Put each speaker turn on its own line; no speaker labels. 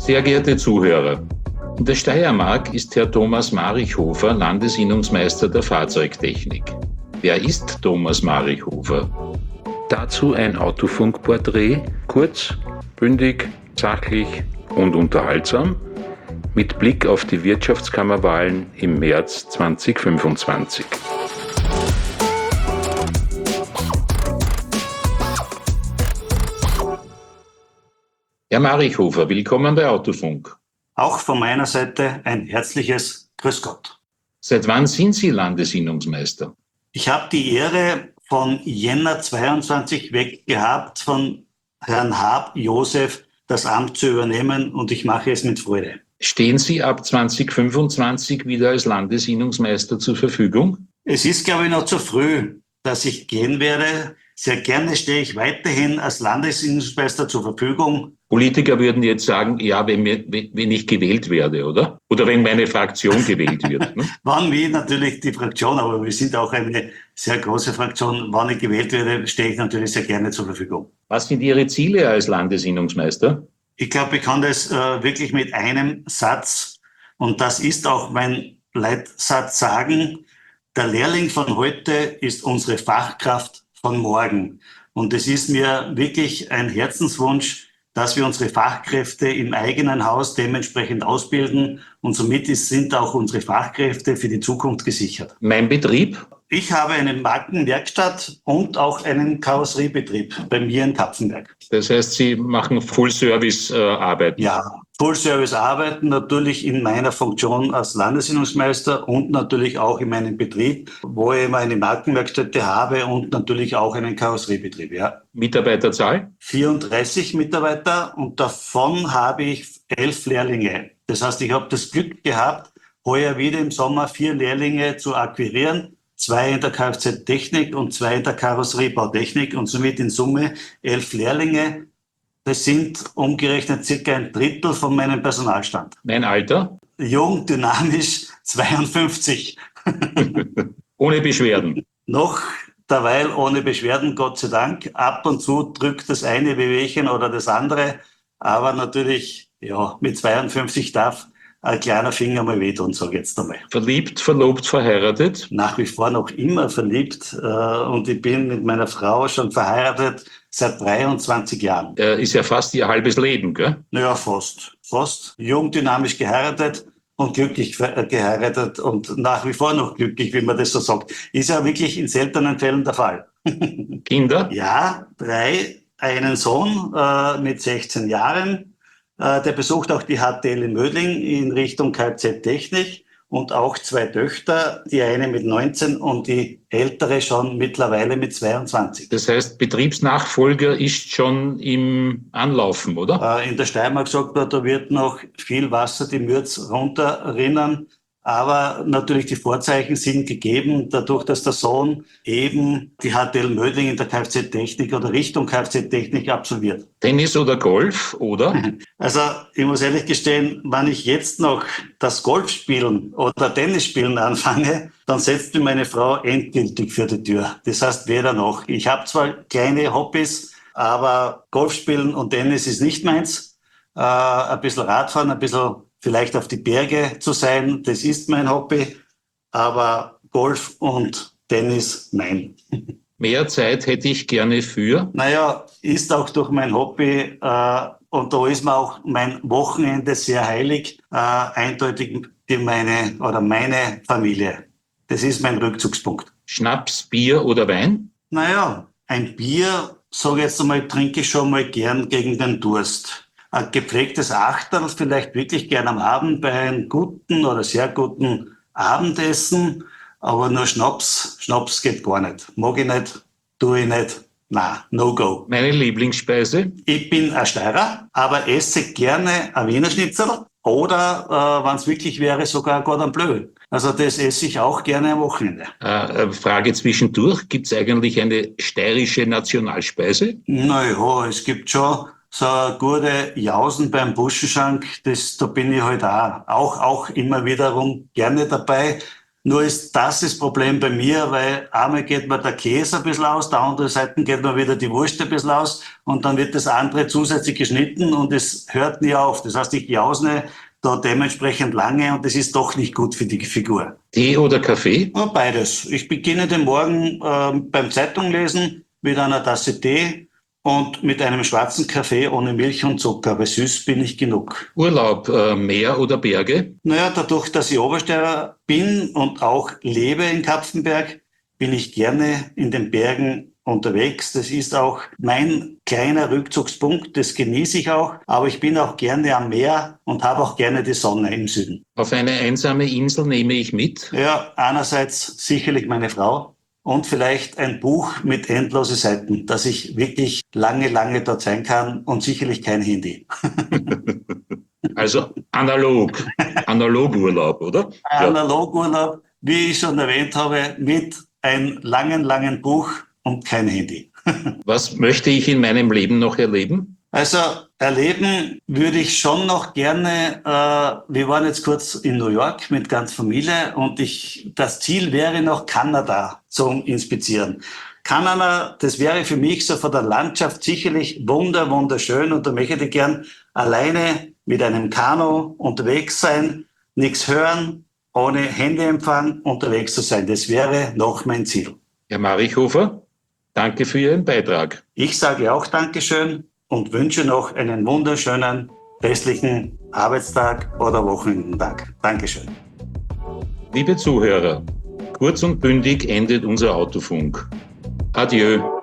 Sehr geehrte Zuhörer, in der Steiermark ist Herr Thomas Marichhofer Landesinnungsmeister der Fahrzeugtechnik. Wer ist Thomas Marichhofer? Dazu ein Autofunk-Porträt, kurz, bündig, sachlich und unterhaltsam, mit Blick auf die Wirtschaftskammerwahlen im März 2025. Herr Marichhofer, willkommen bei Autofunk.
Auch von meiner Seite ein herzliches Grüß Gott.
Seit wann sind Sie Landesinnungsmeister?
Ich habe die Ehre von Jänner 22 weg gehabt, von Herrn Haab Josef das Amt zu übernehmen, und ich mache es mit Freude.
Stehen Sie ab 2025 wieder als Landesinnungsmeister zur Verfügung?
Es ist, glaube ich, noch zu früh, dass ich gehen werde. Sehr gerne stehe ich weiterhin als Landesinnungsmeister zur Verfügung.
Politiker würden jetzt sagen, ja, wenn ich gewählt werde, oder? Oder wenn meine Fraktion gewählt wird. Ne?
Wann wir natürlich die Fraktion, aber wir sind auch eine sehr große Fraktion. Wann ich gewählt werde, stehe ich natürlich sehr gerne zur Verfügung.
Was sind Ihre Ziele als Landesinnungsmeister?
Ich glaube, ich kann das wirklich mit einem Satz, und das ist auch mein Leitsatz, sagen: Der Lehrling von heute ist unsere Fachkraft von morgen. Und es ist mir wirklich ein Herzenswunsch, dass wir unsere Fachkräfte im eigenen Haus dementsprechend ausbilden. Und somit sind auch unsere Fachkräfte für die Zukunft gesichert.
Mein Betrieb?
Ich habe eine Markenwerkstatt und auch einen Karosseriebetrieb bei mir in Kapfenberg.
Das heißt, Sie machen Full-Service-Arbeiten?
Ja, Full-Service-Arbeiten natürlich in meiner Funktion als Landesinnungsmeister und natürlich auch in meinem Betrieb, wo ich eine Markenwerkstätte habe und natürlich auch einen Karosseriebetrieb. Ja.
Mitarbeiterzahl?
34 Mitarbeiter, und davon habe ich 11 Lehrlinge. Das heißt, ich habe das Glück gehabt, heuer wieder im Sommer 4 Lehrlinge zu akquirieren. 2 in der Kfz-Technik und 2 in der Karosseriebautechnik, und somit in Summe 11 Lehrlinge. Das sind umgerechnet circa ein Drittel von meinem Personalstand.
Mein Alter?
Jung, dynamisch, 52.
Ohne Beschwerden?
Noch derweil ohne Beschwerden, Gott sei Dank. Ab und zu drückt das eine Wehwehchen oder das andere. Aber natürlich, ja, mit 52 darf ein kleiner Finger mal wehtun, sage ich jetzt einmal.
Verliebt, verlobt, verheiratet?
Nach wie vor noch immer verliebt, und ich bin mit meiner Frau schon verheiratet seit 23 Jahren.
Ist ja fast Ihr halbes Leben, gell?
Naja, fast. Fast. Jung, dynamisch geheiratet und glücklich geheiratet und nach wie vor noch glücklich, wie man das so sagt. Ist ja wirklich in seltenen Fällen der Fall.
Kinder?
Ja, 3. Einen Sohn mit 16 Jahren. Der besucht auch die HTL in Mödling in Richtung Kfz-Technik, und auch 2 Töchter, die eine mit 19 und die ältere schon mittlerweile mit 22.
Das heißt, Betriebsnachfolger ist schon im Anlaufen, oder?
In der Steiermark sagt man, da wird noch viel Wasser die Mürz runterrinnen. Aber natürlich die Vorzeichen sind gegeben, dadurch, dass der Sohn eben die HTL Mödling in der Kfz-Technik oder Richtung Kfz-Technik absolviert.
Tennis oder Golf, oder?
Also ich muss ehrlich gestehen, wenn ich jetzt noch das Golfspielen oder Tennisspielen anfange, dann setzt mir meine Frau endgültig für die Tür. Das heißt weder noch. Ich habe zwar kleine Hobbys, aber Golfspielen und Tennis ist nicht meins. Ein bisschen Radfahren, ein bisschen vielleicht auf die Berge zu sein, das ist mein Hobby, aber Golf und Tennis, nein.
Mehr Zeit hätte ich gerne für?
Naja, ist auch durch mein Hobby, und da ist mir auch mein Wochenende sehr heilig, eindeutig meine Familie. Das ist mein Rückzugspunkt.
Schnaps, Bier oder Wein?
Naja, ein Bier, sage ich jetzt einmal, trinke ich schon mal gern gegen den Durst. Ein gepflegtes Achterl vielleicht wirklich gern am Abend bei einem guten oder sehr guten Abendessen, aber nur Schnaps geht gar nicht. Mag ich nicht, tue ich nicht, na, no go.
Meine Lieblingsspeise?
Ich bin ein Steirer, aber esse gerne ein Wiener Schnitzel oder, wenn es wirklich wäre, sogar ein Cordon Bleu. Also das esse ich auch gerne am Wochenende.
Frage zwischendurch, gibt es eigentlich eine steirische Nationalspeise?
Naja, es gibt schon so eine gute Jausen beim Buschenschank, da bin ich halt auch immer wiederum gerne dabei. Nur ist das Problem bei mir, weil einmal geht mir der Käse ein bisschen aus, der andere Seite geht mir wieder die Wurst ein bisschen aus und dann wird das andere zusätzlich geschnitten und es hört nie auf. Das heißt, ich jausne da dementsprechend lange und das ist doch nicht gut für die Figur.
Tee oder Kaffee?
Ja, beides. Ich beginne den Morgen beim Zeitunglesen mit einer Tasse Tee und mit einem schwarzen Kaffee ohne Milch und Zucker, aber süß bin ich genug.
Urlaub, Meer oder Berge?
Naja, dadurch, dass ich Obersteirer bin und auch lebe in Kapfenberg, bin ich gerne in den Bergen unterwegs. Das ist auch mein kleiner Rückzugspunkt, das genieße ich auch. Aber ich bin auch gerne am Meer und habe auch gerne die Sonne im Süden.
Auf eine einsame Insel nehme ich mit?
Ja, einerseits sicherlich meine Frau und vielleicht ein Buch mit endlosen Seiten, dass ich wirklich lange, lange dort sein kann und sicherlich kein Handy.
Also Analogurlaub, oder?
Analogurlaub, wie ich schon erwähnt habe, mit einem langen, langen Buch und kein Handy.
Was möchte ich in meinem Leben noch erleben?
Also erleben würde ich schon noch gerne, wir waren jetzt kurz in New York mit ganz Familie und das Ziel wäre noch Kanada zum Inspizieren. Kanada, das wäre für mich so von der Landschaft sicherlich wunderschön und da möchte ich gern alleine mit einem Kanu unterwegs sein, nichts hören, ohne Handyempfang unterwegs zu sein. Das wäre noch mein Ziel.
Herr Marichhofer, danke für Ihren Beitrag.
Ich sage auch Dankeschön und wünsche noch einen wunderschönen restlichen Arbeitstag oder Wochenendtag. Dankeschön.
Liebe Zuhörer, kurz und bündig endet unser Autofunk. Adieu.